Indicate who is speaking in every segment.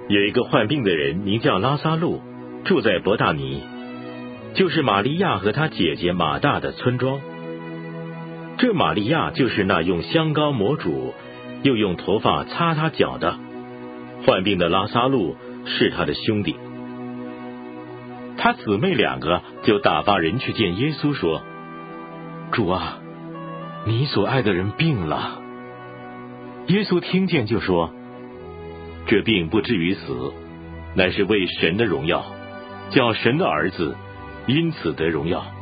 Speaker 1: 有一个患病的人名叫拉撒路，住在伯大尼，就是玛利亚和她姐姐马大的村庄。这玛利亚就是那用香膏抹主，又用头发擦他脚的。患病的拉撒路是他的兄弟。他姊妹两个就打发人去见耶稣，说：主啊，你所爱的人病了。耶稣听见就说：这病不至于死，乃是为神的荣耀，叫神的儿子因此得荣耀。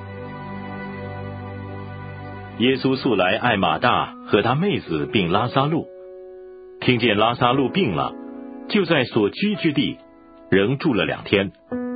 Speaker 1: 耶稣素来爱马大和他妹子并拉撒路，听见拉撒路病了，就在所居之地仍住了2天。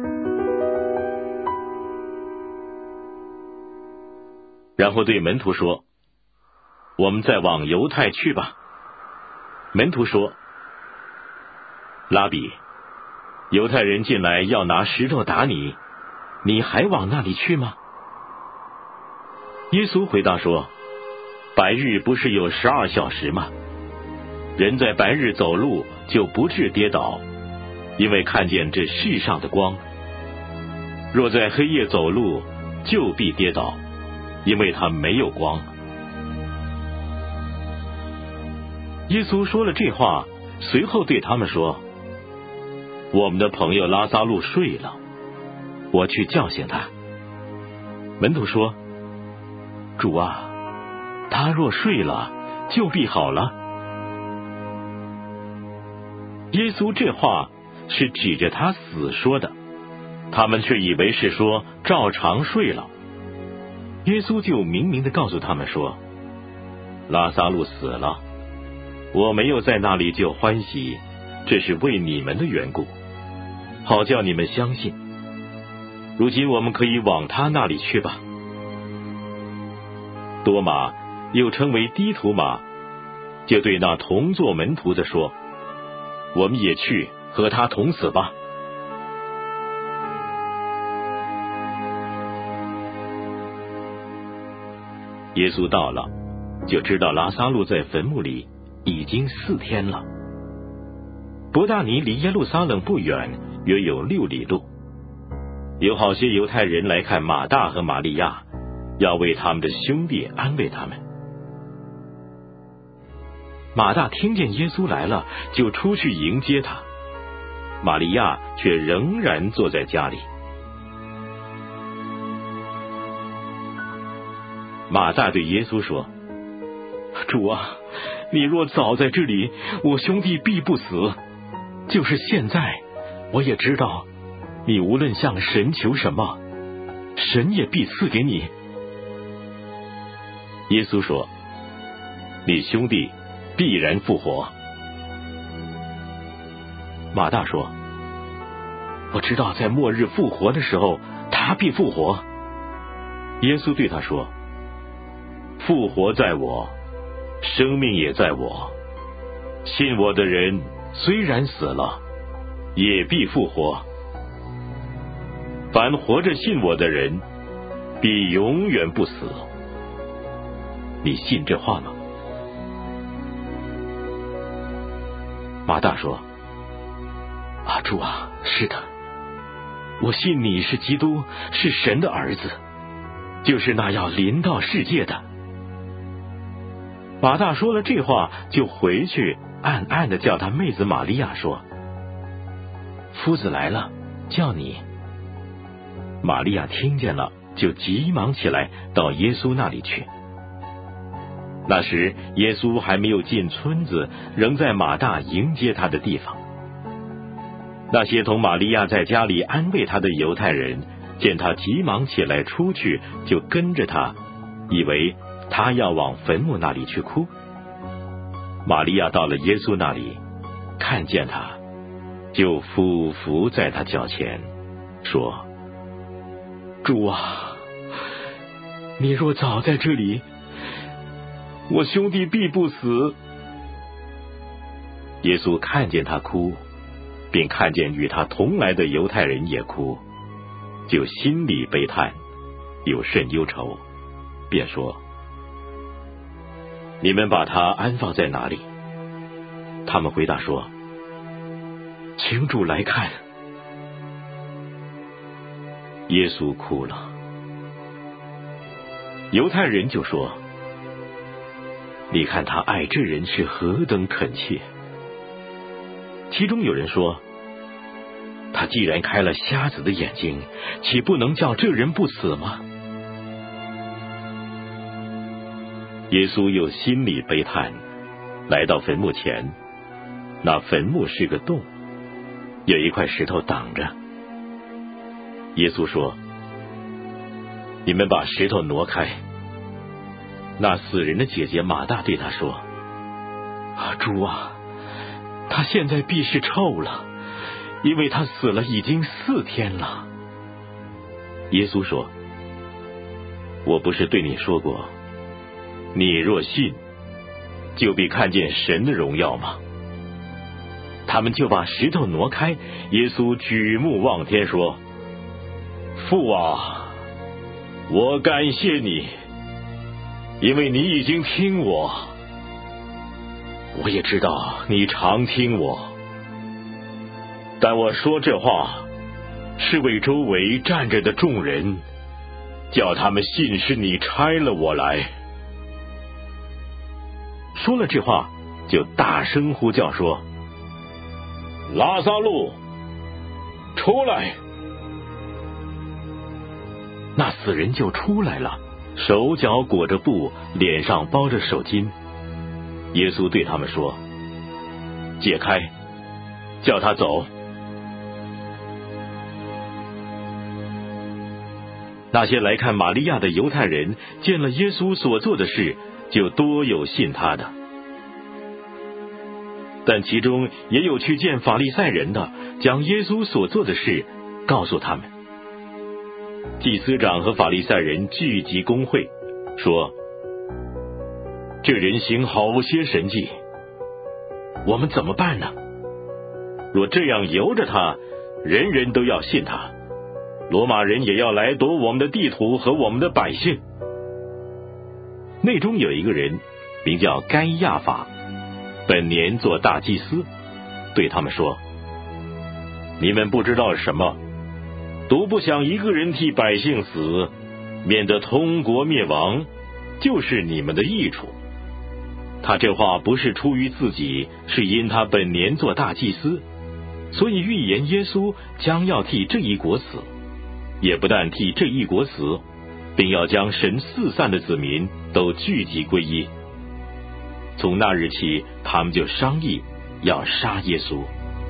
Speaker 1: 然后对门徒说：我们再往犹太去吧。门徒说：拉比，犹太人进来要拿石头打你，你还往那里去吗？耶稣回答说：白日不是有12小时吗？人在白日走路就不致跌倒，因为看见这世上的光。若在黑夜走路，就必跌倒，因为他没有光。耶稣说了这话，随后对他们说：我们的朋友拉撒路睡了，我去叫醒他。门徒说：主啊，他若睡了，就必好了。耶稣这话是指着他死说的，他们却以为是说照常睡了。耶稣就明明地告诉他们说：拉撒路死了，我没有在那里就欢喜，这是为你们的缘故，好叫你们相信。如今我们可以往他那里去吧。多马，又称为低土马，就对那同作门徒的说：我们也去和他同死吧。耶稣到了，就知道拉撒路在坟墓里已经4天了。伯大尼离耶路撒冷不远，约有6里路。有好些犹太人来看马大和玛利亚，要为他们的兄弟安慰他们。马大听见耶稣来了，就出去迎接他，玛利亚却仍然坐在家里。马大对耶稣说：主啊，你若早在这里，我兄弟必不死。就是现在，我也知道，你无论向神求什么，神也必赐给你。耶稣说：你兄弟必然复活。马大说：我知道在末日复活的时候，他必复活。耶稣对他说：复活在我，生命也在我。信我的人虽然死了，也必复活。凡活着信我的人，必永远不死。你信这话吗？马大说：主啊，是的，我信你是基督，是神的儿子，就是那要临到世界的。马大说了这话，就回去暗暗地叫他妹子玛利亚说：夫子来了，叫你。玛利亚听见了，就急忙起来到耶稣那里去。那时耶稣还没有进村子，仍在马大迎接他的地方。那些同玛利亚在家里安慰他的犹太人，见他急忙起来出去，就跟着他，以为他要往坟墓那里去哭。玛利亚到了耶稣那里，看见他，就俯伏在他脚前，说：主啊，你若早在这里，我兄弟必不死。耶稣看见他哭，并看见与他同来的犹太人也哭，就心里悲叹，有甚忧愁，便说：你们把他安放在哪里？他们回答说： 请主来看。”耶稣哭了。犹太人就说：“你看他爱这人是何等恳切。”其中有人说：“他既然开了瞎子的眼睛，岂不能叫这人不死吗？”耶稣又心里悲叹，来到坟墓前，那坟墓是个洞，有一块石头挡着。耶稣说：“你们把石头挪开。”那死人的姐姐马大对他说：“主啊，他现在必是臭了，因为他死了已经4天了。”耶稣说：“我不是对你说过，你若信，就必看见神的荣耀吗？”他们就把石头挪开。耶稣举目望天说：“父啊，我感谢你，因为你已经听我。我也知道你常听我，但我说这话是为周围站着的众人，叫他们信是你差了我来。”说了这话，就大声呼叫说：“拉撒路，出来！”那死人就出来了，手脚裹着布，脸上包着手巾。耶稣对他们说：“解开，叫他走。”那些来看玛利亚的犹太人见了耶稣所做的事，就多有信他的。但其中也有去见法利赛人的，将耶稣所做的事告诉他们。祭司长和法利赛人聚集公会，说：“这人行好些神迹，我们怎么办呢？若这样由着他，人人都要信他，罗马人也要来夺我们的地土和我们的百姓。”内中有一个人名叫该亚法，本年做大祭司，对他们说：“你们不知道什么，独不想一个人替百姓死，免得通国灭亡，就是你们的益处。”他这话不是出于自己，是因他本年做大祭司，所以预言耶稣将要替这一国死，也不但替这一国死，并要将神四散的子民都聚集归一。从那日起，他们就商议要杀耶稣。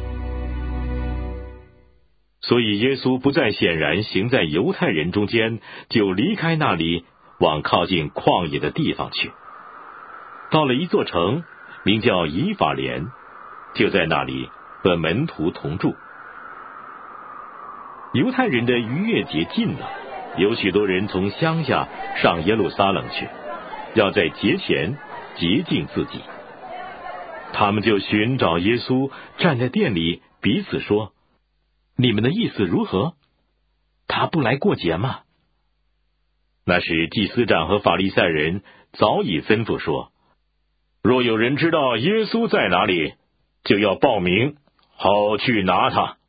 Speaker 1: 所以耶稣不再显然行在犹太人中间，就离开那里，往靠近旷野的地方去。到了一座城，名叫以法莲，就在那里和门徒同住。犹太人的逾越节近了，有许多人从乡下上耶路撒冷去，要在节前洁净自己。他们就寻找耶稣，站在店里彼此说：“你们的意思如何？他不来过节吗？”那时祭司长和法利赛人早已吩咐说：“若有人知道耶稣在哪里，就要报名，好去拿他。”